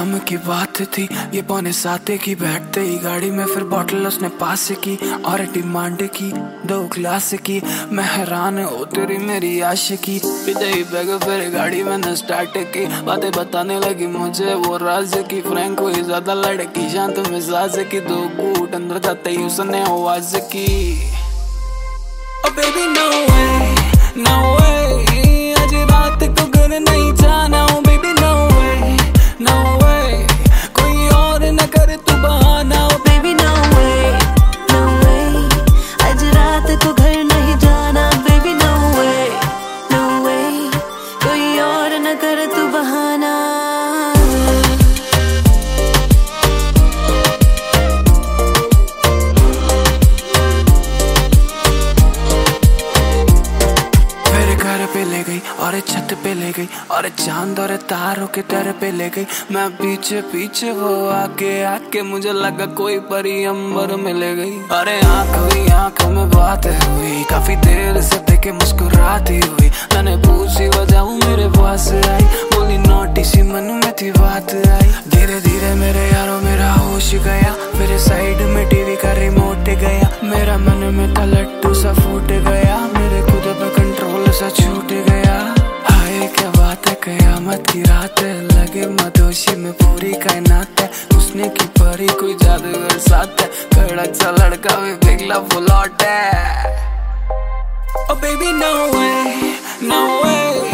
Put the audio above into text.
शाम की बात थी, ये 6:45 की। बैठते ही गाड़ी में फिर बॉटल उसने पास की और डिमांड की 2 ग्लास की। मैं हैरान हो तेरी मेरी आशिकी, विदाई बैग फिर गाड़ी मैंने स्टार्ट की। बातें बताने लगी मुझे वो राज की, फ्रैंक हुई ज्यादा लड़की शांत मिजाज की। 2 घूंट अंदर जाते ही उसने आवाज की, oh baby no way no way, आज रात को घर नहीं जाना। Oh baby no way no way, कोई और न करे तू बहाना। ओ बेबी नो वे आज रात को घर नहीं जाना। बेबी नो वे कोई और न करे तू बहाना। पे ले गई और छत पे ले गई और चांद और तारों के दर पे ले गई। मैं पीछे पीछे वो आगे आके, मुझे लगा कोई परी अंबर में ले गई। अरे आंख हुई आंखों में बात हुई, काफी देर से देखे मुस्कुराती हुई। मैंने पूछी वजह मेरे पास आई, बोली नोटी सी मन में थी बात आई। धीरे धीरे मेरे यारों मेरा होश गया, फिर साइड में टीवी का रिमोट गया। मेरा मन में था लट्टू सा फूट गया, मेरे खुद पे कंट्रोल सा छूट गया। हाय क्या बात है, कयामत की रात है, लगे मदोशी में पूरी कायनात है। उसने की परी कोई जादूगर साथ है, कड़क सा लड़का भी पिघला फुलौट है। ओ बेबी नो वे